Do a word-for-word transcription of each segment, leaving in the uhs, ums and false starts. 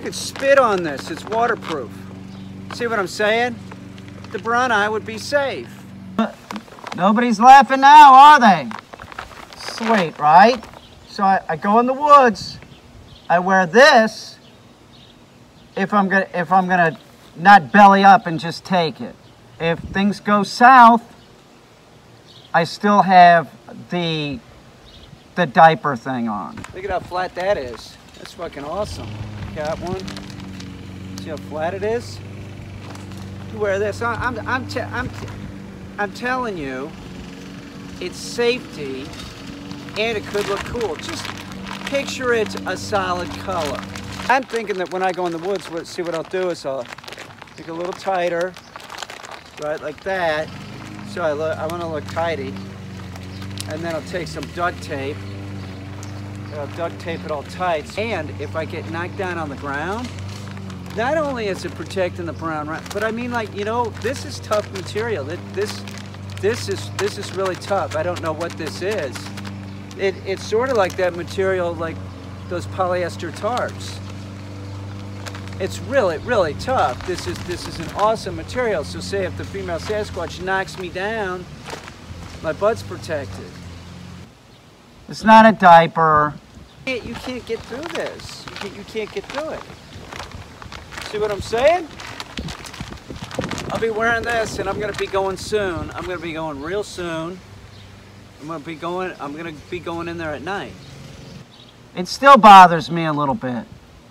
You could spit on this, it's waterproof. See what I'm saying? The Brunei would be safe. Nobody's laughing now, are they? Sweet, right? So I, I go in the woods, I wear this if I'm gonna if I'm gonna not belly up and just take it. If things go south, I still have the the diaper thing on. Look at how flat that is. That's fucking awesome. Got one. See how flat it is? You wear this. I- I'm I'm t I'm t I'm telling you, it's safety, and it could look cool. Just picture it a solid color. I'm thinking that when I go in the woods, let's see what I'll do is I'll make it a little tighter, right, like that. So I look, I want to look tidy, and then I'll take some duct tape. I'll duct tape it all tight. And if I get knocked down on the ground, not only is it protecting the brown, but I mean, like, you know, this is tough material. This, this is this is really tough. I don't know what this is. It, it's sort of like that material, like those polyester tarps. It's really, really tough. This is this is an awesome material. So say if the female Sasquatch knocks me down, my butt's protected. It's not a diaper. You can't, you can't get through this. You can't, you can't get through it. See what I'm saying? I'll be wearing this, and I'm gonna be going soon. I'm gonna be going real soon. I'm gonna be going. I'm gonna be going in there at night. It still bothers me a little bit.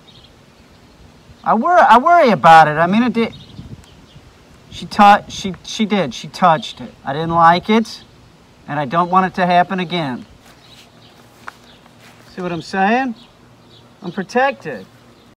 I worry. I worry about it. I mean, it did. She touched. She she did. She touched it. I didn't like it, and I don't want it to happen again. See what I'm saying? I'm protected.